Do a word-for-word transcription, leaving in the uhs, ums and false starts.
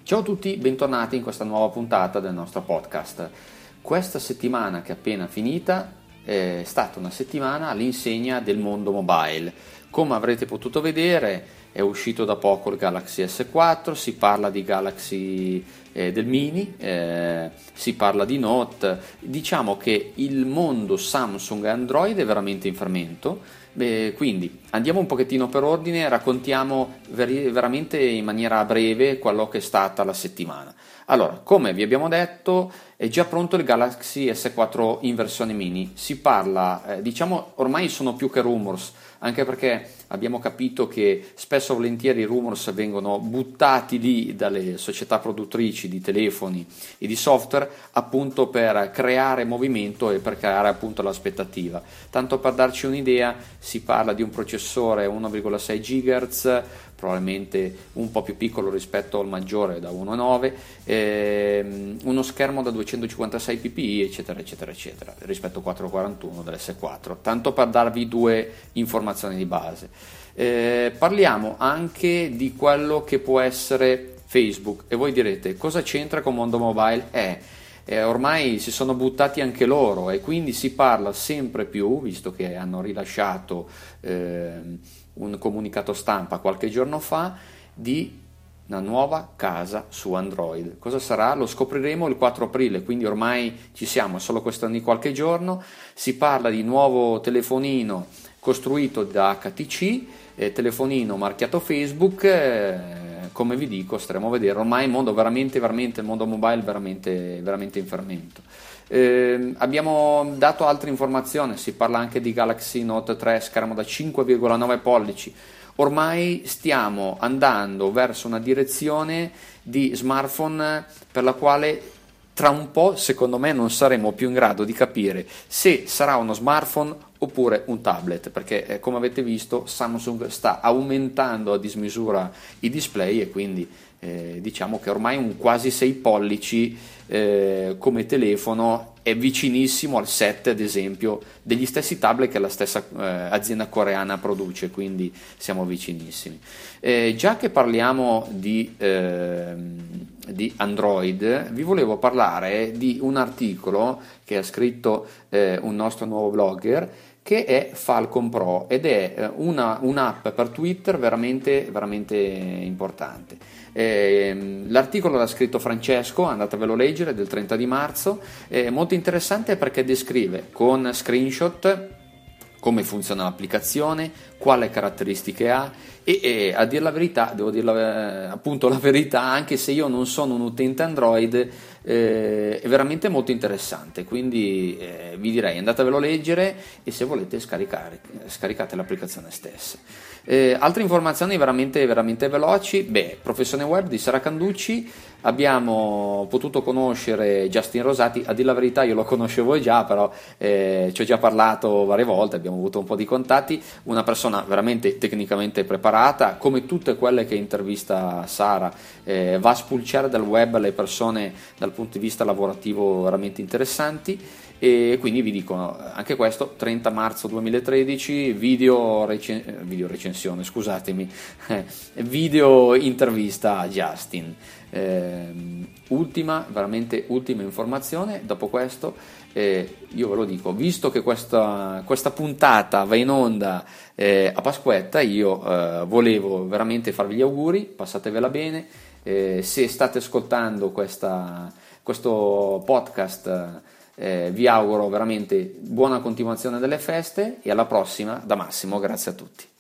Ciao a tutti, bentornati in questa nuova puntata del nostro podcast. Questa settimana che è appena finita è stata una settimana all'insegna del mondo mobile. Come avrete potuto vedere è uscito da poco il Galaxy S quattro, si parla di Galaxy eh, del Mini, eh, si parla di Note. Diciamo che il mondo Samsung e Android è veramente in fermento. Beh, quindi andiamo un pochettino per ordine, raccontiamo ver- veramente in maniera breve quello che è stata la settimana. Allora, come vi abbiamo detto, è già pronto il Galaxy S quattro in versione mini. Si parla, eh, diciamo, ormai sono più che rumors, anche perché abbiamo capito che spesso e volentieri i rumors vengono buttati lì dalle società produttrici di telefoni e di software appunto per creare movimento e per creare appunto l'aspettativa. Tanto per darci un'idea, si parla di un processore uno virgola sei gigahertz, probabilmente un po' più piccolo rispetto al maggiore da uno virgola nove, ehm, uno schermo da duecentocinquantasei ppi, eccetera eccetera eccetera, rispetto al quattrocentoquarantuno dell'S quattro, tanto per darvi due informazioni di base. Eh, parliamo anche di quello che può essere Facebook, e voi direte cosa c'entra con mondo mobile? Eh, eh, ormai si sono buttati anche loro, e quindi si parla sempre più, visto che hanno rilasciato eh, un comunicato stampa qualche giorno fa, di una nuova casa su Android. Cosa sarà? Lo scopriremo il quattro aprile, quindi ormai ci siamo, è solo questione di qualche giorno. Si parla di nuovo telefonino costruito da H T C, eh, telefonino marchiato Facebook, eh, come vi dico staremo a vedere. Ormai il mondo veramente, veramente, il mondo mobile veramente, veramente in fermento. Eh, abbiamo dato altre informazioni, si parla anche di Galaxy Note tre, schermo da cinque virgola nove pollici. Ormai stiamo andando verso una direzione di smartphone per la quale tra un po', secondo me, non saremo più in grado di capire se sarà uno smartphone oppure un tablet, perché eh, come avete visto Samsung sta aumentando a dismisura i display, e quindi eh, diciamo che ormai un quasi sei pollici eh, come telefono è vicinissimo al sette, ad esempio, degli stessi tablet che la stessa eh, azienda coreana produce, quindi siamo vicinissimi. Eh, già che parliamo di, eh, di Android, vi volevo parlare di un articolo che ha scritto eh, un nostro nuovo blogger, che è Falcon Pro, ed è una, un'app per Twitter veramente, veramente importante. Eh, l'articolo l'ha scritto Francesco, andatevelo a leggere, del trenta di marzo, è molto interessante perché descrive con screenshot come funziona l'applicazione, quale caratteristiche ha, e, e a dire la verità, devo dire la, eh, appunto la verità, anche se io non sono un utente Android, eh, è veramente molto interessante, quindi eh, vi direi andatevelo a leggere, e se volete scaricare, scaricate l'applicazione stessa. Eh, altre informazioni veramente, veramente veloci. Beh, professione web di Sara Canducci, abbiamo potuto conoscere Justin Rosati. A dire la verità io lo conoscevo già, però eh, ci ho già parlato varie volte, abbiamo avuto un po' di contatti, una persona veramente tecnicamente preparata, come tutte quelle che intervista Sara, eh, va a spulciare dal web le persone dal punto di vista lavorativo veramente interessanti. E quindi vi dico anche questo, trenta marzo duemilatredici, video, recen- video recensione, scusatemi, video intervista a Justin. Eh, ultima, veramente ultima informazione. Dopo questo eh, io ve lo dico, visto che questa, questa puntata va in onda eh, a Pasquetta, io eh, volevo veramente farvi gli auguri, passatevela bene. Eh, se state ascoltando questa, questo podcast, Eh, vi auguro veramente buona continuazione delle feste, e alla prossima da Massimo, grazie a tutti.